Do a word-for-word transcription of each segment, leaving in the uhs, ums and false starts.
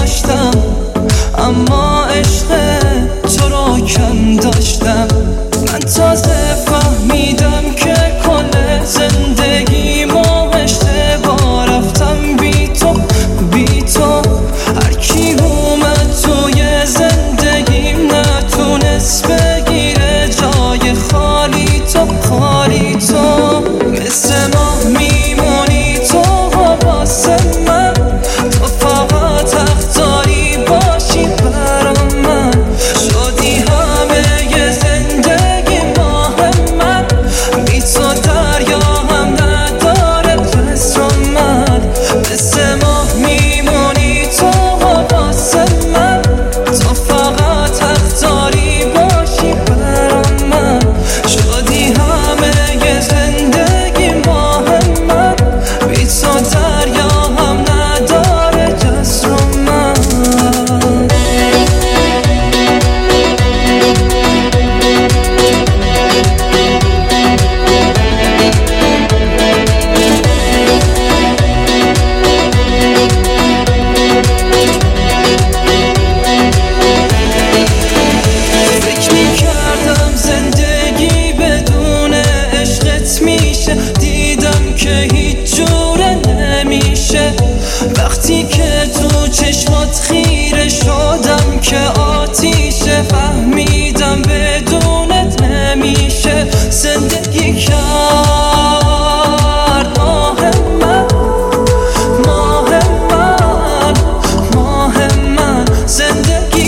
داشتم، اما عشق تو رو کم داشتم. من تازه فهمیدم که کل زندگیمو اشتباه رفتم. بی تو بی تو هر کی اومد توی زندگیم نتونست بگیره جای خالی تو، خالی تو. مثل ماه میمونی تو واسه من، تو فقط حق داری باشی برام. من شدی همه ی زندگی ماه من، بی تو دریا هم نداره بس رو من. مثل ماه میمونی تو واسه من، تو فقط حق داری باشی برام. من شدی همه ی زندگی ماه من، بی تو دریا هم نداره جز رو من. فکر میکردم زندگی بدون عشقت میشه، دیدم که هیچ جوره نمیشه. وقتی که تو چشمات خیره شدم که آتیشه، فهمیدم بدونت نمیشه زندگی کرد. ماه من ماه من ماه من زندگی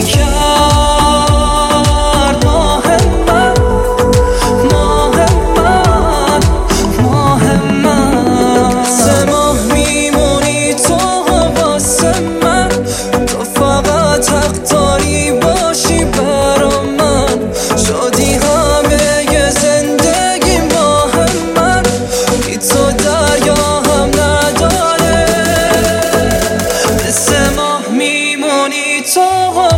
کرد. ماه من ماه من ماه من. سه ماه میمونی تو واسه من، تو فقط حق داری باشی برام. من شدی همه ی زندگی ماه من، بی تو دریا هم نداره. مثل ماه میمونی تو